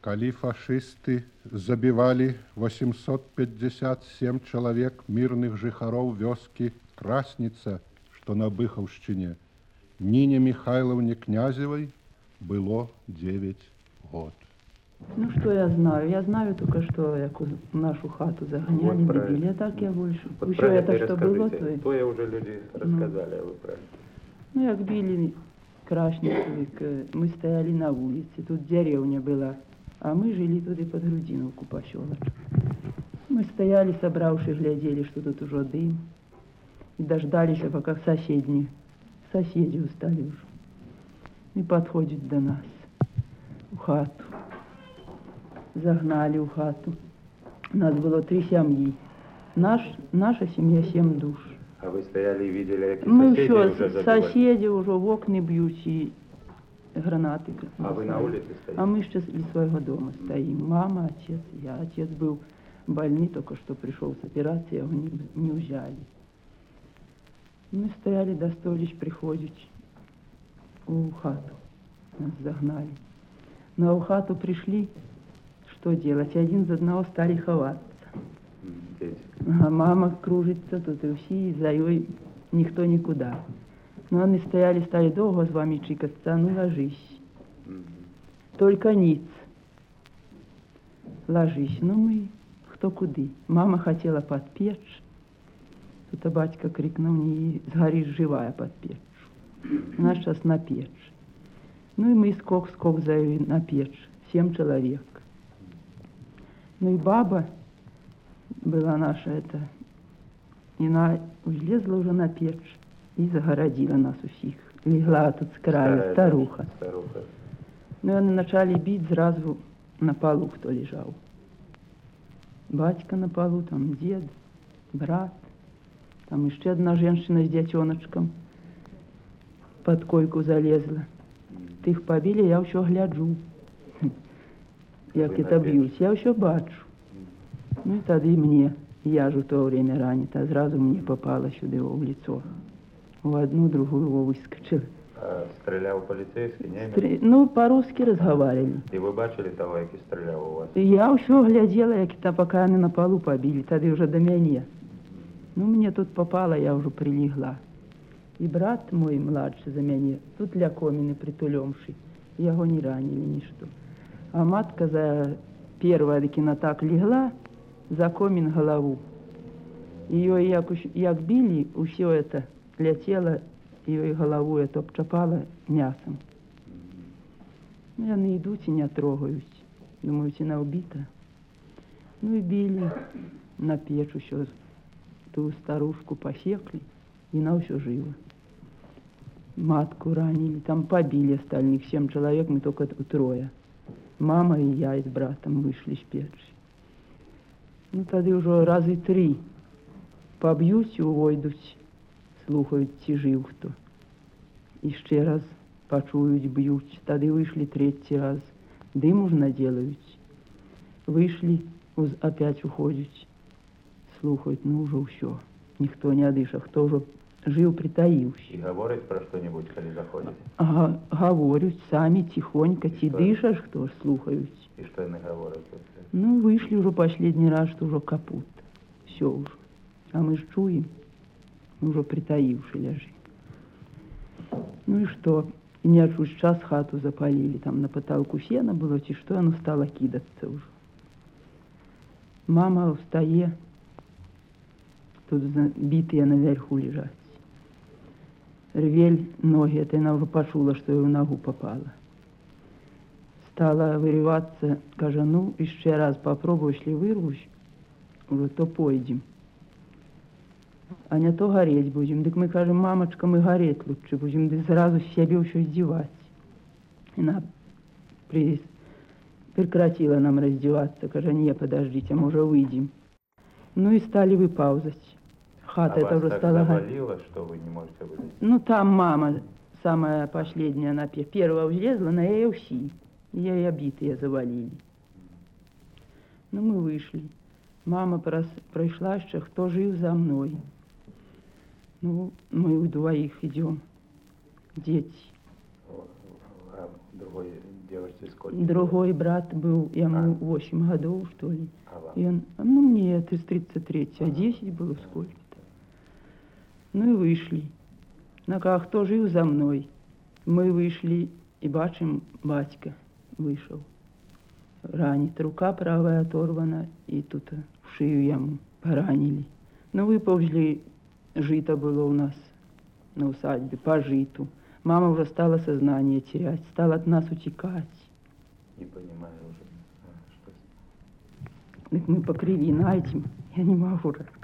Калі фашисты забивали 857 человек мирных жыхароў вёскі Красница, что на Быхаўшчыне, Нине Михайловне Князевой было 9 год. Ну, что я знаю? Я знаю только, что в нашу хату загоняли, вот били, а так я больше. Вот еще это что было, то... То я уже люди рассказали, а вы правильно. Ну, як били Красницу, мы стояли на улице, тут деревня была, а мы жили тут и под Грудиновку поселочку. Мы стояли, собравшись, глядели, что тут уже дым, и дождались, пока соседи устали уже. И подходят до нас, в хату. Загнали в хату. У нас было 3 семьи. Наша семья 7 душ. А вы стояли и видели, какие мы соседи еще уже забивали? Соседи уже в окна бьют и гранаты. А вы на улице стоите? А мы сейчас из своего дома стоим. Мама, отец, я. Отец был больный, только что пришел с операции, его не взяли. Мы стояли, до столич приходить в хату. Нас загнали. Но в хату пришли, что делать? Один за одного стали ховаться. Дети. А мама кружится тут, и все, за ее никто никуда. Ну, они стали долго с вами чикаться, ну, ложись. Только ниц. Ложись. Ну, мы кто куды. Мама хотела под печь. Тут батька крикнул, не сгоришь живая под печь. Она сейчас на печь. Ну, и мы скок за ее на печь. 7 человек. Ну, и баба была наша эта, и она влезла уже на печь и загородила нас усих. Легла тут с краю, старуха. Ну, и они начали бить, сразу на полу кто лежал. Батька на полу, там дед, брат, там еще одна женщина с детеночком под койку залезла. Тих побили, я еще гляджу, як это бьют, я еще бачу. Ну, и тогда и мне, я же в то время ранена, сразу мне попало сюда в лицо. В одну, другую его выскочила. А стрелял полицейский, немец? Ну, по-русски разговаривали. И вы бачили того, який стрелял у вас? Я все глядела, як это, пока они на полу побили, тогда уже до меня. Ну, мне тут попало, я уже прилегла. И брат мой младший за меня, тут ля комины притулемший, его не ранили, ничто. А матка за первая таки так легла, за комін голову. Ее як били, все это летело, ее голову это обчапало мясом. Ну, они идут и не трогают. Думаю, она убита. Ну и били на печь еще. Ту старушку посекли, и она все жива. Матку ранили, там побили остальных 7 человек, мы только 3. Мама и я с братом вышли с печи. Ну, тогда уже разы 3 поб'ють, увойдуть, слухають, ці жив хто. І ще раз почують, б'ють. Тоді вийшли 3-й раз. Диму ж наделають. Вийшли, опять уходять. Слухають, ну вже все. Ніхто не одиша, хто вже жив, притаївся. І говорять про що-небудь, коли заходять? Говорять, самі тихонько, ті дишаш, хто ж слухають. І що вони говорять? Ну, вышли уже последний раз, что уже капут. Все уже. А мы ж чуем, уже притаивши лежим. Ну и что? И не отчусь час хату запалили, там на потолку сено было, и что, оно стало кидаться уже. Мама встає, тут битые наверху лежать. Рвель ноги, это она уже почула, что ей в ногу попало. Стала вырываться, каже, ну, еще раз попробую, если вырвусь, уже то пойдем. А не то гореть будем. Так мы кажем, мамочка, мы гореть лучше будем, да сразу себе еще издевать. И она прекратила нам раздеваться, каже, не, подождите, мы уже выйдем. Ну и стали выпаузать. Хата это уже стала... завалило, что вы не можете вылезть? Ну, там мама, самая последняя, она первая влезла, на ее все. Ее обитые завалили. Ну, мы вышли. Мама пройшла еще, кто жив за мной. Ну, мы вдвоих идем. Дети. А другой Девочке сколько? Другой брат был, ему 8 годов, что ли. А вам? И он, ну, мне это из 33, а 10 было сколько-то. Ну и вышли. На как хто жив за мной. Мы вышли и бачим, батька вышел. Ранит, рука правая оторвана, и тут в шею ему поранили. Ну, выползли, жито было у нас на усадьбе, по житу. Мама уже стала сознание терять, стала от нас утекать. Не понимаю уже, что... Так мы по криві найдем, я не могу